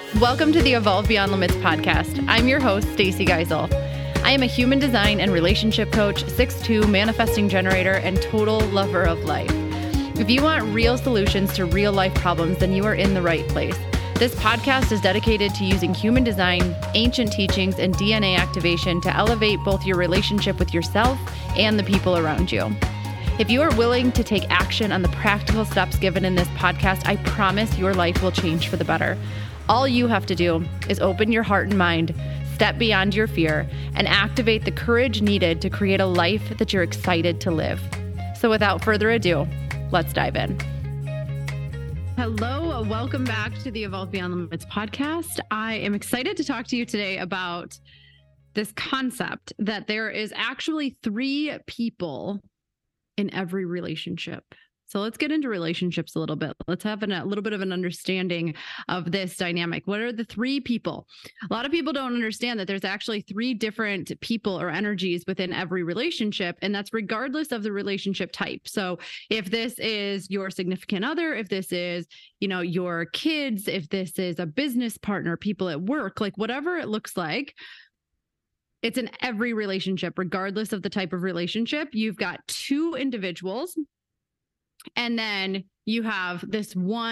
Welcome to the Evolve Beyond Limits podcast. I'm your host, Stacey Geisel. I am a human design and relationship coach, 6'2", manifesting generator, and total lover of life. If you want real solutions to real life problems, then you are in the right place. This podcast is dedicated to using human design, ancient teachings, and DNA activation to elevate both your relationship with yourself and the people around you. If you are willing to take action on the practical steps given in this podcast, I promise your life will change for the better. All you have to do is open your heart and mind, step beyond your fear, and activate the courage needed to create a life that you're excited to live. So without further ado, let's dive in. Hello, welcome back to the Evolve Beyond Limits podcast. I am excited to talk to you today about this concept that there is actually 3 people in every relationship. So let's get into relationships a little bit. Let's have a little bit of an understanding of this dynamic. What are the 3 people? A lot of people don't understand that there's actually 3 different people or energies within every relationship, and that's regardless of the relationship type. So if this is your significant other, if this is, your kids, if this is a business partner, people at work, like whatever it looks like, it's in every relationship, regardless of the type of relationship. You've got 2 individuals, and then you have this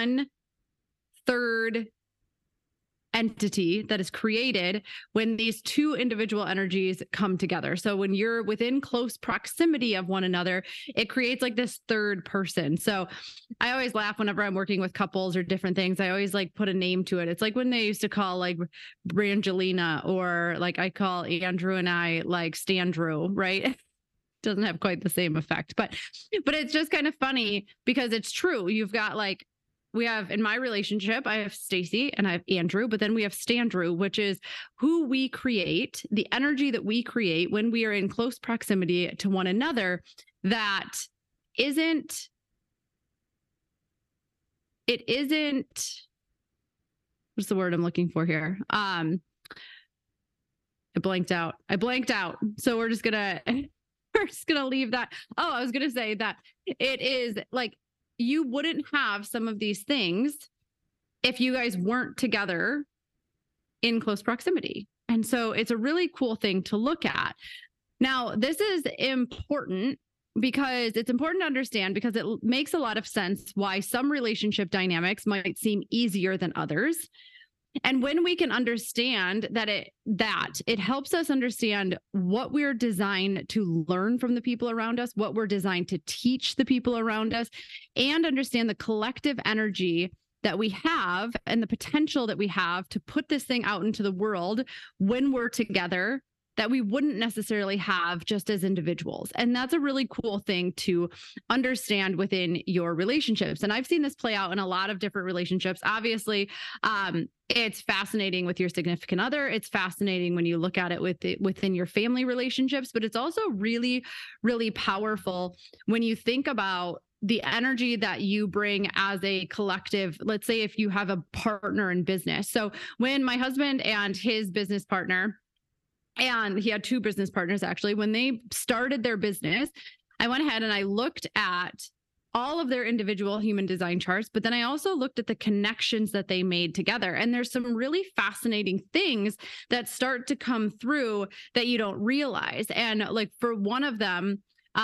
1/3 entity that is created when these 2 individual energies come together. So when you're within close proximity of one another, it creates like this 3rd person. So I always laugh whenever I'm working with couples or different things. I always like put a name to it. It's like when they used to call like Brangelina, or like I call Andrew and I like Standrew, right? Doesn't have quite the same effect, but it's just kind of funny because it's true. You've got like, we have in my relationship, I have Stacey and I have Andrew, but then we have Standrew, which is who we create, the energy that we create when we are in close proximity to one another. What's the word I'm looking for here? I blanked out. So we're just gonna leave that. Oh, I was going to say that it is like, you wouldn't have some of these things if you guys weren't together in close proximity. And so it's a really cool thing to look at. Now, this is important because it's important to understand, because it makes a lot of sense why some relationship dynamics might seem easier than others. And when we can understand that it helps us understand what we're designed to learn from the people around us, what we're designed to teach the people around us, and understand the collective energy that we have and the potential that we have to put this thing out into the world when we're together, that we wouldn't necessarily have just as individuals. And that's a really cool thing to understand within your relationships. And I've seen this play out in a lot of different relationships. Obviously, it's fascinating with your significant other. It's fascinating when you look at it within your family relationships, but it's also really, really powerful when you think about the energy that you bring as a collective. Let's say if you have a partner in business. So when my husband and his business partner, and he had 2 business partners actually, when they started their business, I went ahead and I looked at all of their individual human design charts, but then I also looked at the connections that they made together. And there's some really fascinating things that start to come through that you don't realize. And like for one of them,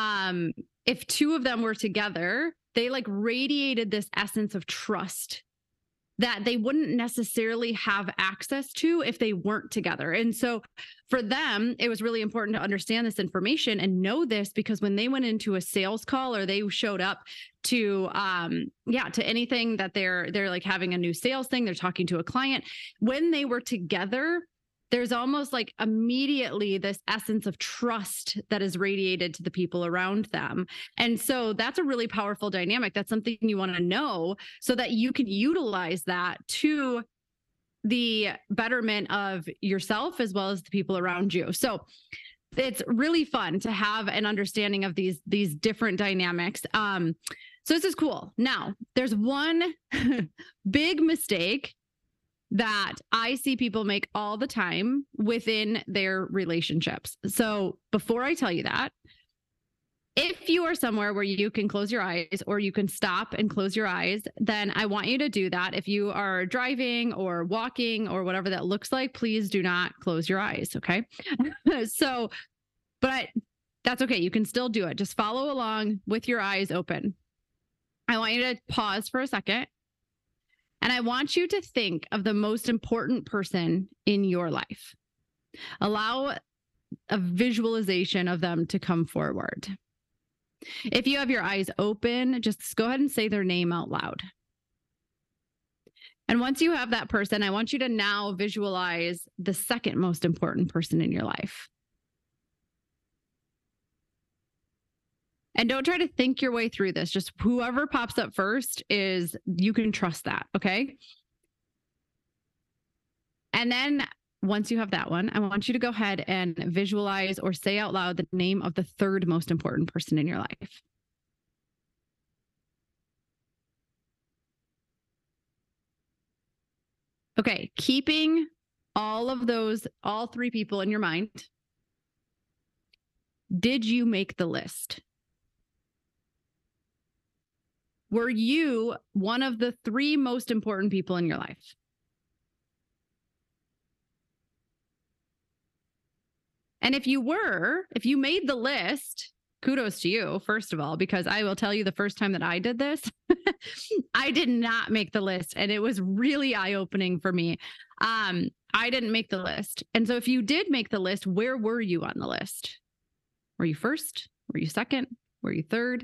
if 2 of them were together, they like radiated this essence of trust that they wouldn't necessarily have access to if they weren't together. And so for them, it was really important to understand this information and know this, because when they went into a sales call or they showed up to anything that they're like having a new sales thing, they're talking to a client, when they were together, there's almost like immediately this essence of trust that is radiated to the people around them. And so that's a really powerful dynamic. That's something you want to know so that you can utilize that to the betterment of yourself as well as the people around you. So it's really fun to have an understanding of these different dynamics. So this is cool. Now, there's one big mistake that I see people make all the time within their relationships. So before I tell you that, If you are somewhere where you can close your eyes or you can stop and close your eyes, then I want you to do that. If you are driving or walking or whatever that looks like, please do not close your eyes. Okay. So, but that's okay. You can still do it. Just follow along with your eyes open. I want you to pause for a second. And I want you to think of the most important person in your life. Allow a visualization of them to come forward. If you have your eyes open, just go ahead and say their name out loud. And once you have that person, I want you to now visualize the second most important person in your life. And don't try to think your way through this. Just whoever pops up first is, you can trust that, okay? And then once you have that one, I want you to go ahead and visualize or say out loud the name of the third most important person in your life. Okay, keeping all of those, all three people in your mind, did you make the list? Were you one of the three most important people in your life? And if you made the list, kudos to you, first of all, because I will tell you the first time that I did this, I did not make the list. And it was really eye-opening for me. I didn't make the list. And so if you did make the list, where were you on the list? Were you first? Were you second? Were you third?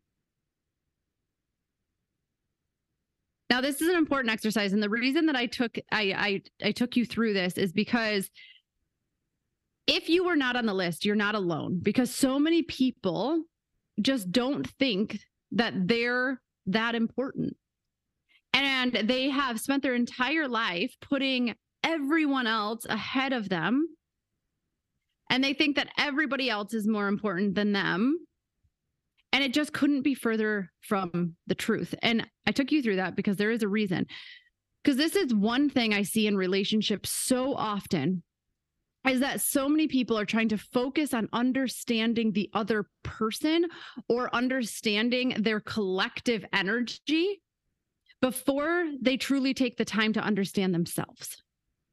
Now, this is an important exercise. And the reason that I took you through this is because if you were not on the list, you're not alone, because so many people just don't think that they're that important. And they have spent their entire life putting everyone else ahead of them. And they think that everybody else is more important than them. And it just couldn't be further from the truth. And I took you through that because there is a reason. Because this is one thing I see in relationships so often, is that so many people are trying to focus on understanding the other person or understanding their collective energy before they truly take the time to understand themselves.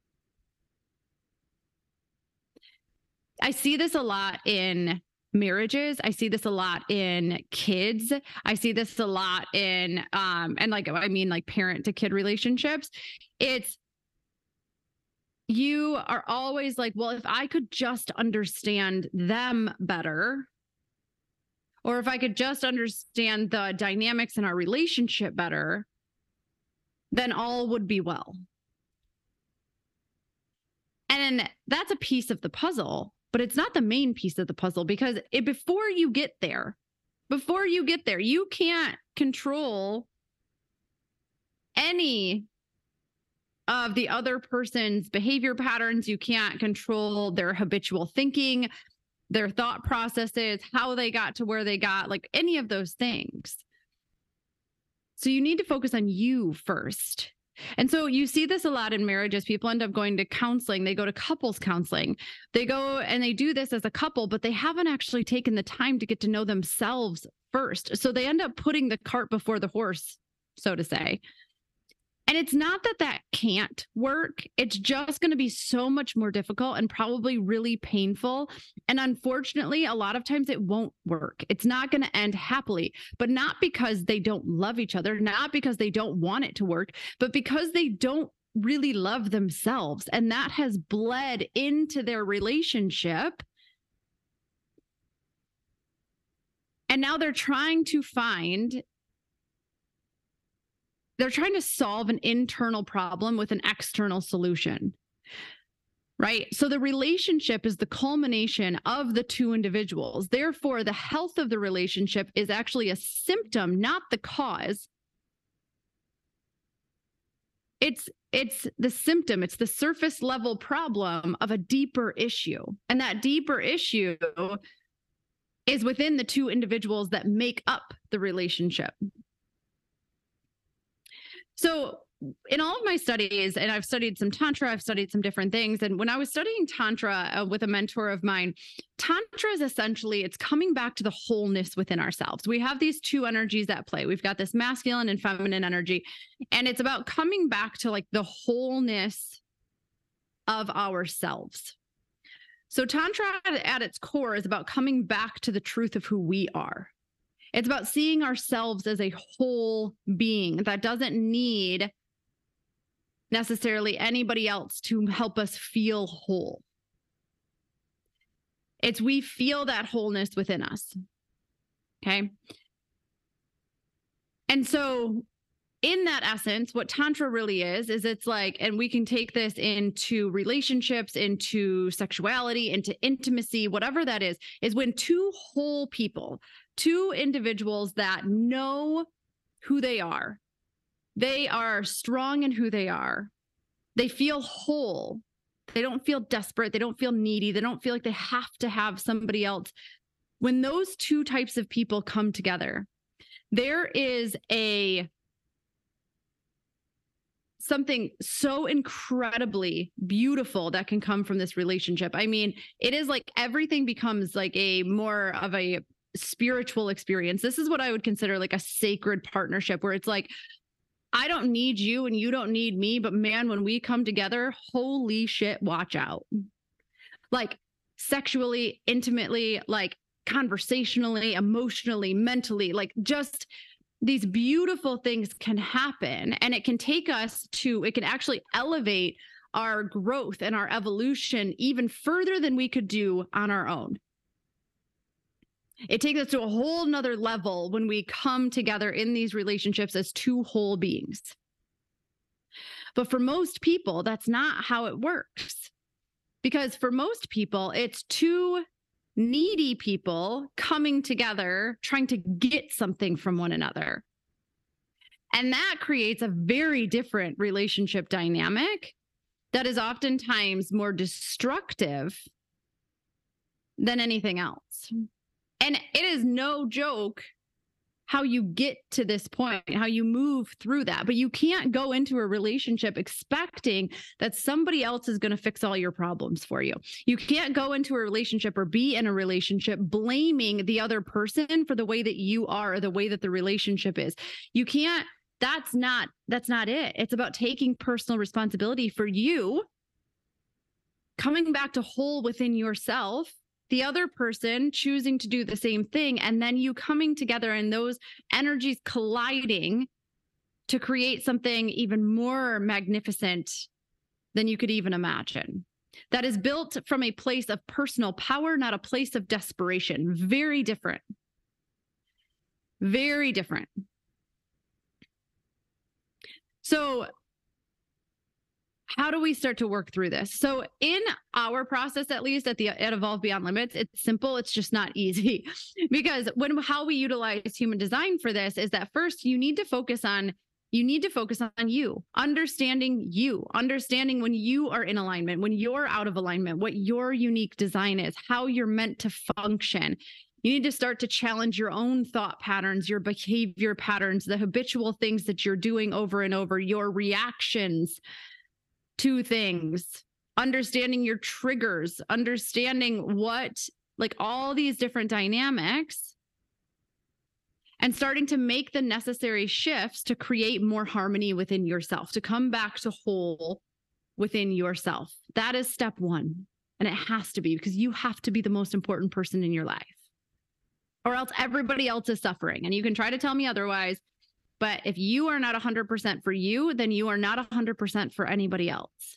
I see this a lot in marriages. I see this a lot in kids. I see this a lot in, parent to kid relationships. You are always like, well, if I could just understand them better, or if I could just understand the dynamics in our relationship better, then all would be well. And that's a piece of the puzzle, but it's not the main piece of the puzzle, because before you get there, you can't control any of the other person's behavior patterns. You can't control their habitual thinking, their thought processes, how they got to where they got, like any of those things. So you need to focus on you first. And so you see this a lot in marriages. People end up going to counseling. They go to couples counseling. They go and they do this as a couple, but they haven't actually taken the time to get to know themselves first. So they end up putting the cart before the horse, so to say. And it's not that that can't work. It's just going to be so much more difficult and probably really painful. And unfortunately, a lot of times it won't work. It's not going to end happily, but not because they don't love each other, not because they don't want it to work, but because they don't really love themselves. And that has bled into their relationship. And now they're trying to solve an internal problem with an external solution, right? So the relationship is the culmination of the two individuals. Therefore, the health of the relationship is actually a symptom, not the cause. It's the symptom. It's the surface level problem of a deeper issue. And that deeper issue is within the two individuals that make up the relationship. So in all of my studies, and I've studied some Tantra, I've studied some different things. And when I was studying Tantra with a mentor of mine, Tantra is essentially, it's coming back to the wholeness within ourselves. We have these two energies at play. We've got this masculine and feminine energy, and it's about coming back to like the wholeness of ourselves. So Tantra at its core is about coming back to the truth of who we are. It's about seeing ourselves as a whole being that doesn't need necessarily anybody else to help us feel whole. It's we feel that wholeness within us. Okay. And so in that essence, what Tantra really is it's like, and we can take this into relationships, into sexuality, into intimacy, whatever that is when two whole people, two individuals that know who they are strong in who they are. They feel whole. They don't feel desperate. They don't feel needy. They don't feel like they have to have somebody else. When those two types of people come together, there is something so incredibly beautiful that can come from this relationship. I mean, it is like everything becomes like a more of a spiritual experience. This is what I would consider like a sacred partnership, where it's like, I don't need you and you don't need me, but man, when we come together, holy shit, watch out. Like sexually, intimately, like conversationally, emotionally, mentally, like just these beautiful things can happen, and it can take us to, it can actually elevate our growth and our evolution even further than we could do on our own. It takes us to a whole nother level when we come together in these relationships as two whole beings. But for most people, that's not how it works. Because for most people, it's two needy people coming together, trying to get something from one another. And that creates a very different relationship dynamic that is oftentimes more destructive than anything else. And it is no joke how you get to this point, how you move through that. But you can't go into a relationship expecting that somebody else is going to fix all your problems for you. You can't go into a relationship or be in a relationship blaming the other person for the way that you are or the way that the relationship is. You can't, that's not it. It's about taking personal responsibility for you, coming back to whole within yourself, the other person choosing to do the same thing, and then you coming together and those energies colliding to create something even more magnificent than you could even imagine. That is built from a place of personal power, not a place of desperation. Very different. Very different. So how do we start to work through this? So in our process, at least at Evolve Beyond Limits, it's simple. It's just not easy, because how we utilize human design for this is that first you need to focus on you, understanding when you are in alignment, when you're out of alignment, what your unique design is, how you're meant to function. You need to start to challenge your own thought patterns, your behavior patterns, the habitual things that you're doing over and over, your reactions to things, understanding your triggers, understanding what, like all these different dynamics, and starting to make the necessary shifts to create more harmony within yourself, to come back to whole within yourself. That is step one. And it has to be, because you have to be the most important person in your life, or else everybody else is suffering. And you can try to tell me otherwise, but if you are not 100% for you, then you are not 100% for anybody else.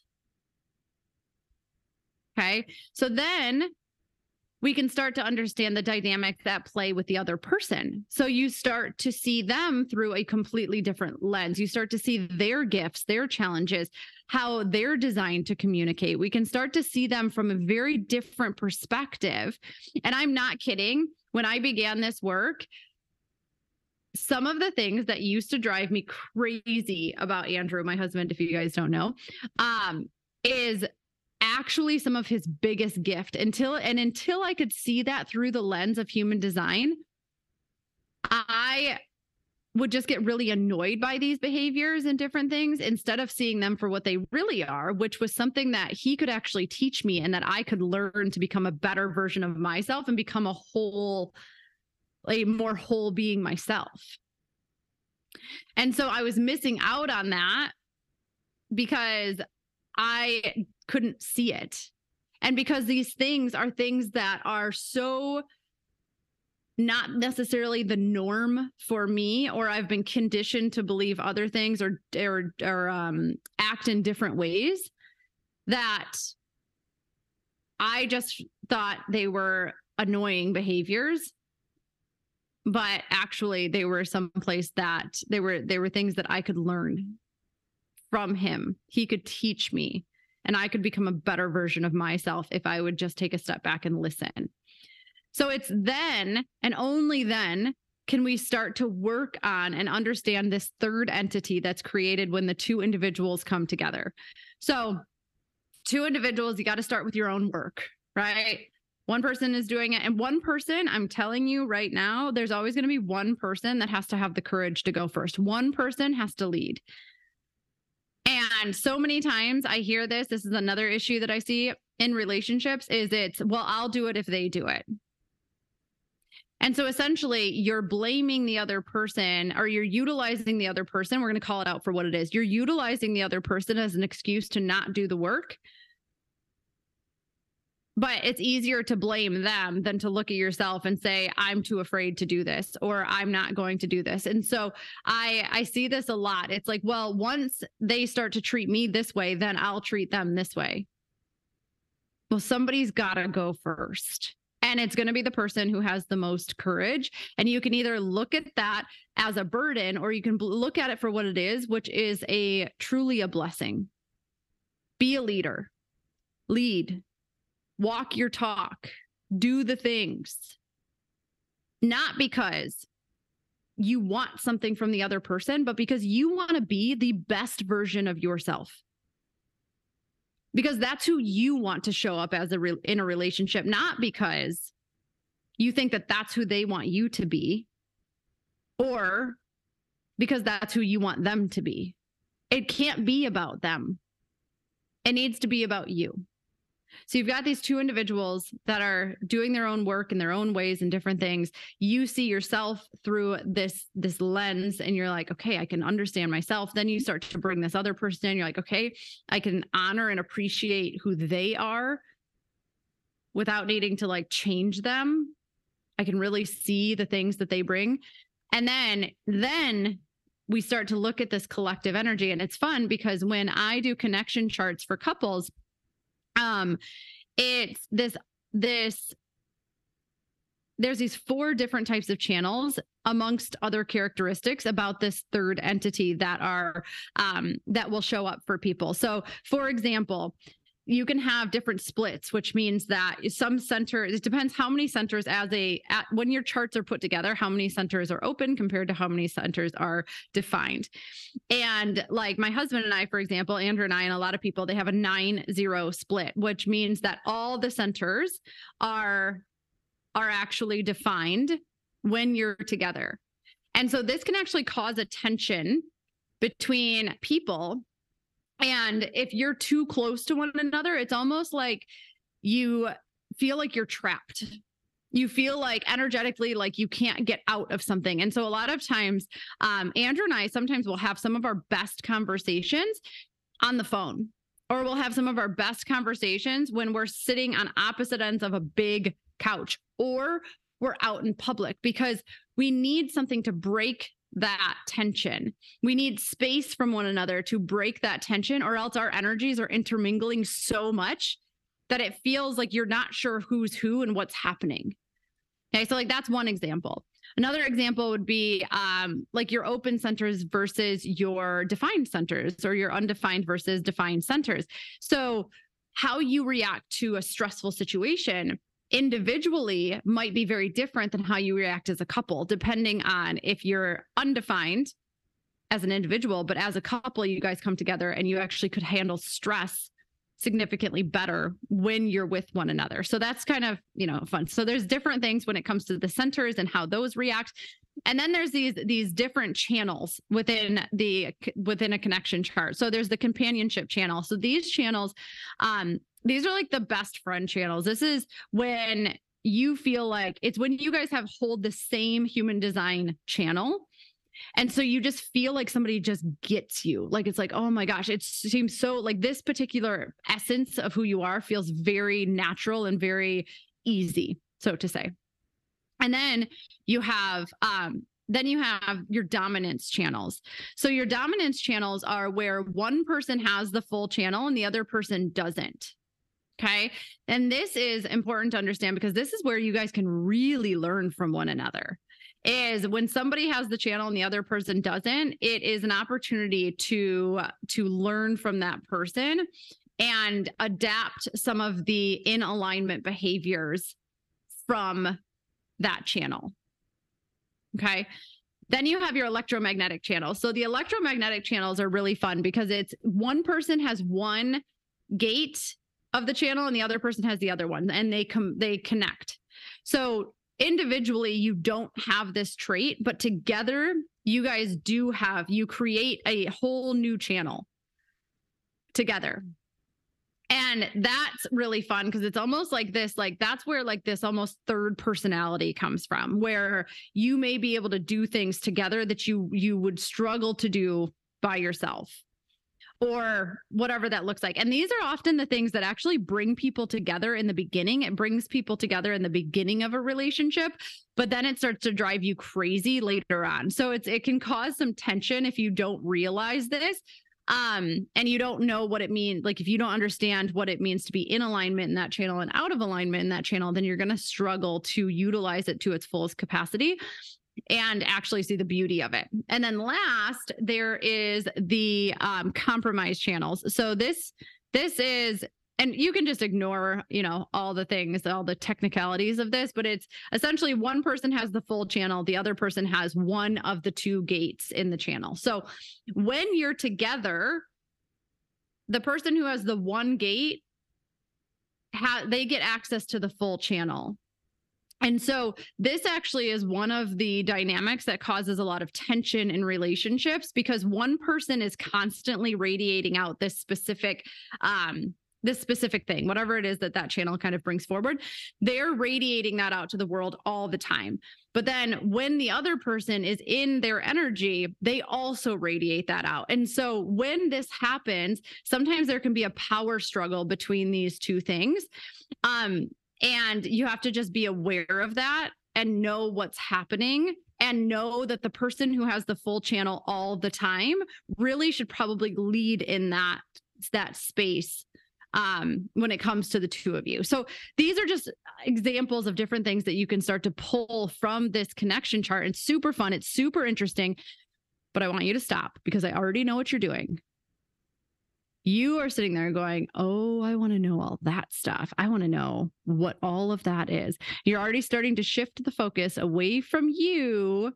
Okay. So then we can start to understand the dynamics that play with the other person. So you start to see them through a completely different lens. You start to see their gifts, their challenges, how they're designed to communicate. We can start to see them from a very different perspective. And I'm not kidding. When I began this work, some of the things that used to drive me crazy about Andrew, my husband, if you guys don't know, is actually some of his biggest gift. Until I could see that through the lens of human design, I would just get really annoyed by these behaviors and different things instead of seeing them for what they really are, which was something that he could actually teach me and that I could learn to become a better version of myself and become a more whole being myself. And so I was missing out on that because I couldn't see it. And because these things are things that are so not necessarily the norm for me, or I've been conditioned to believe other things or act in different ways, that I just thought they were annoying behaviors, but actually they were someplace that they were things that I could learn from him. He could teach me, and I could become a better version of myself if I would just take a step back and listen. So it's then, and only then, can we start to work on and understand this third entity that's created when the two individuals come together. So two individuals, you got to start with your own work, right? One person is doing it. And one person, I'm telling you right now, there's always going to be one person that has to have the courage to go first. One person has to lead. And so many times I hear this is another issue that I see in relationships, is well, I'll do it if they do it. And so essentially you're blaming the other person, or you're utilizing the other person. We're going to call it out for what it is. You're utilizing the other person as an excuse to not do the work. But it's easier to blame them than to look at yourself and say, I'm too afraid to do this, or I'm not going to do this. And so I see this a lot. It's like, well, once they start to treat me this way, then I'll treat them this way. Well, somebody's got to go first. And it's going to be the person who has the most courage. And you can either look at that as a burden, or you can look at it for what it is, which is truly a blessing. Be a leader, lead, walk your talk, do the things. Not because you want something from the other person, but because you want to be the best version of yourself. Because that's who you want to show up as in a relationship, not because you think that that's who they want you to be, or because that's who you want them to be. It can't be about them. It needs to be about you. So you've got these two individuals that are doing their own work in their own ways and different things. You see yourself through this lens, and you're like, okay, I can understand myself. Then you start to bring this other person in. You're like, okay, I can honor and appreciate who they are without needing to like change them. I can really see the things that they bring. And then we start to look at this collective energy. And it's fun because when I do connection charts for couples, it's there's these 4 different types of channels amongst other characteristics about this third entity that are that will show up for people. So for example, you can have different splits, which means that some center, it depends how many centers when your charts are put together, how many centers are open compared to how many centers are defined. And like my husband and I, for example, Andrew and I, and a lot of people, they have a 9-0 split, which means that all the centers are actually defined when you're together. And so this can actually cause a tension between people. And if you're too close to one another, it's almost like you feel like you're trapped. You feel like energetically, like you can't get out of something. And so a lot of times, Andrew and I sometimes will have some of our best conversations on the phone, or we'll have some of our best conversations when we're sitting on opposite ends of a big couch, or we're out in public, because we need something to break that tension. We need space from one another to break that tension, or else our energies are intermingling so much that it feels like you're not sure who's who and what's happening. Okay, so like that's one example. Another example would be like your open centers versus your defined centers, or your undefined versus defined centers. So how you react to a stressful situation individually might be very different than how you react as a couple, depending on if you're undefined as an individual, but as a couple, you guys come together and you actually could handle stress significantly better when you're with one another. So that's kind of, fun. So there's different things when it comes to the centers and how those react. And then there's these different channels within a connection chart. So there's the companionship channel. So these channels, these are like the best friend channels. This is when you feel like it's when you guys hold the same human design channel. And so you just feel like somebody just gets you. Like, it's like, oh my gosh, it seems so like this particular essence of who you are feels very natural and very easy, so to say. And then you have your dominance channels. So your dominance channels are where one person has the full channel and the other person doesn't. Okay. And this is important to understand because this is where you guys can really learn from one another. Is when somebody has the channel and the other person doesn't, it is an opportunity to learn from that person and adapt some of the in alignment behaviors from that channel. Okay. Then you have your electromagnetic channels. So the electromagnetic channels are really fun because it's one person has one gate of the channel and the other person has the other one, and they connect. So individually, you don't have this trait, but together you guys you create a whole new channel together. And that's really fun because it's almost like this, like that's where like this almost third personality comes from, where you may be able to do things together that you would struggle to do by yourself, or whatever that looks like. And these are often the things that actually bring people together in the beginning. It brings people together in the beginning of a relationship, but then it starts to drive you crazy later on. So it can cause some tension if you don't realize this. And you don't know what it means. Like if you don't understand what it means to be in alignment in that channel and out of alignment in that channel, then you're going to struggle to utilize it to its fullest capacity and actually see the beauty of it. And then last, there is the compromise channels. So this is, and you can just ignore, all the things, all the technicalities of this, but it's essentially one person has the full channel, the other person has one of the two gates in the channel. So when you're together, the person who has the one gate, they get access to the full channel. And so this actually is one of the dynamics that causes a lot of tension in relationships because one person is constantly radiating out this specific thing, whatever it is that channel kind of brings forward. They're radiating that out to the world all the time. But then when the other person is in their energy, they also radiate that out. And so when this happens, sometimes there can be a power struggle between these two things. And you have to just be aware of that and know what's happening and know that the person who has the full channel all the time really should probably lead in that space when it comes to the two of you. So these are just examples of different things that you can start to pull from this connection chart. It's super fun. It's super interesting, but I want you to stop because I already know what you're doing. You are sitting there going, oh, I want to know all that stuff. I want to know what all of that is. You're already starting to shift the focus away from you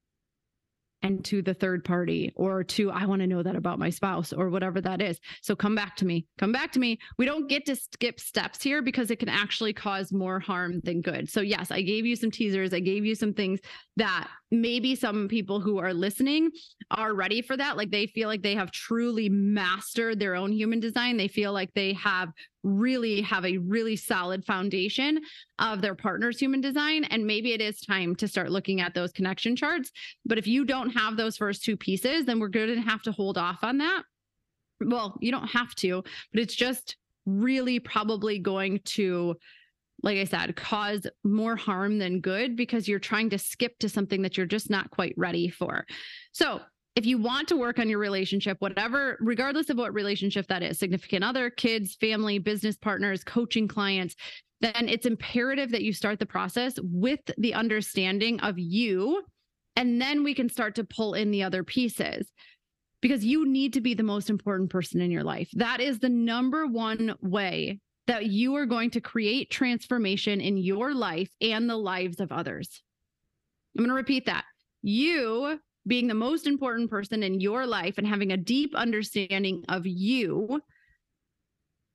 and to the third party, or to, I want to know that about my spouse, or whatever that is. So come back to me. We don't get to skip steps here because it can actually cause more harm than good. So yes, I gave you some teasers. I gave you some things that maybe some people who are listening are ready for that. Like they feel like they have truly mastered their own human design. They feel like they have a really solid foundation of their partner's human design. And maybe it is time to start looking at those connection charts. But if you don't have those first two pieces, then we're going to have to hold off on that. Well, you don't have to, but it's just really probably going to, like I said, cause more harm than good because you're trying to skip to something that you're just not quite ready for. So if you want to work on your relationship, whatever, regardless of what relationship that is, significant other, kids, family, business partners, coaching clients, then it's imperative that you start the process with the understanding of you. And then we can start to pull in the other pieces because you need to be the most important person in your life. That is the number one way that you are going to create transformation in your life and the lives of others. I'm going to repeat that. You being the most important person in your life and having a deep understanding of you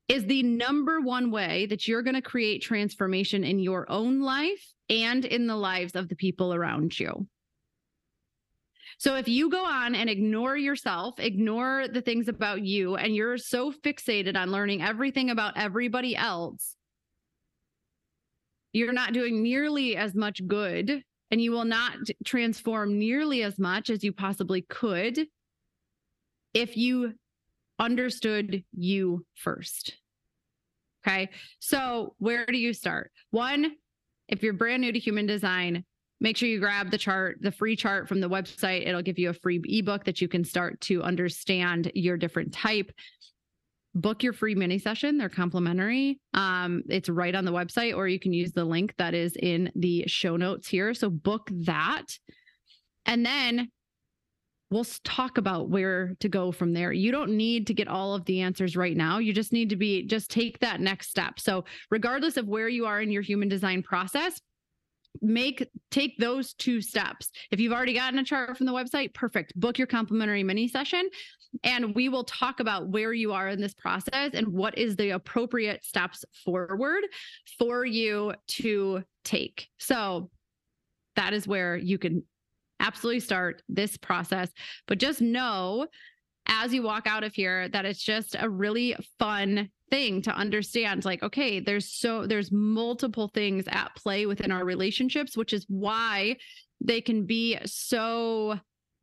is the number one way that you're going to create transformation in your own life and in the lives of the people around you. So if you go on and ignore yourself, ignore the things about you, and you're so fixated on learning everything about everybody else, you're not doing nearly as much good, and you will not transform nearly as much as you possibly could if you understood you first. Okay. So where do you start? One, if you're brand new to human design, make sure you grab the chart, the free chart from the website. It'll give you a free ebook that you can start to understand your different type. Book your free mini session. They're complimentary. It's right on the website, or you can use the link that is in the show notes here. So book that. And then we'll talk about where to go from there. You don't need to get all of the answers right now. You just need to just take that next step. So regardless of where you are in your human design process, take those 2 steps. If you've already gotten a chart from the website, perfect. Book your complimentary mini session, and we will talk about where you are in this process and what is the appropriate steps forward for you to take. So that is where you can absolutely start this process. But just know as you walk out of here that it's just a really fun thing to understand. Like, okay, there's multiple things at play within our relationships, which is why they can be so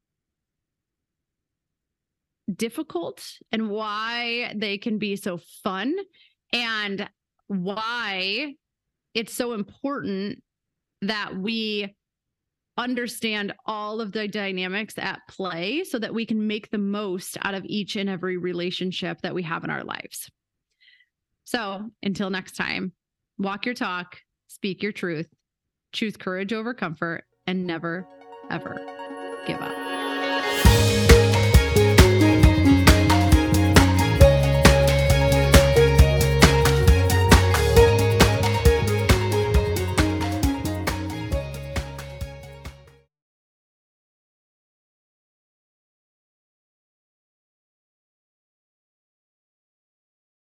difficult and why they can be so fun and why it's so important that we understand all of the dynamics at play so that we can make the most out of each and every relationship that we have in our lives. So until next time, walk your talk, speak your truth, choose courage over comfort, and never, ever give up.